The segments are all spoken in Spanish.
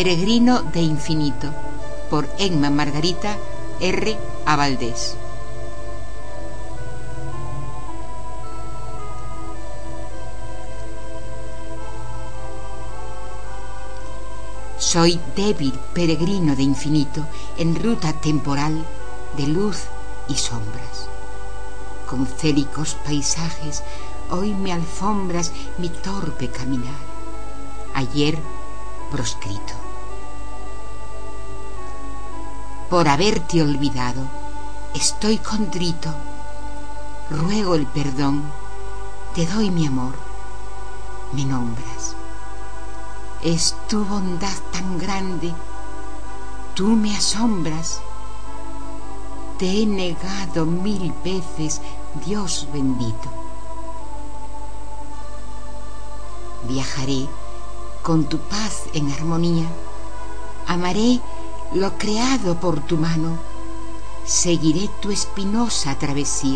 Peregrino de infinito, por Emma Margarita R. A. Valdés. Soy débil peregrino de infinito en ruta temporal de luz y sombras. Con célicos paisajes hoy me alfombras mi torpe caminar, ayer proscrito. Por haberte olvidado estoy contrito, ruego el perdón, te doy mi amor, me nombras. Es tu bondad tan grande, tú me asombras. Te he negado 1000 veces, Dios bendito. Viajaré con tu paz en armonía, amaré lo creado por tu mano, seguiré tu espinosa travesía.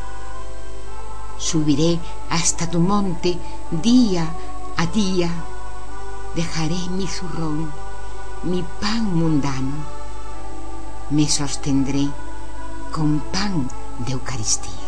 Subiré hasta tu monte día a día, dejaré mi zurrón, mi pan mundano, me sostendré con pan de Eucaristía.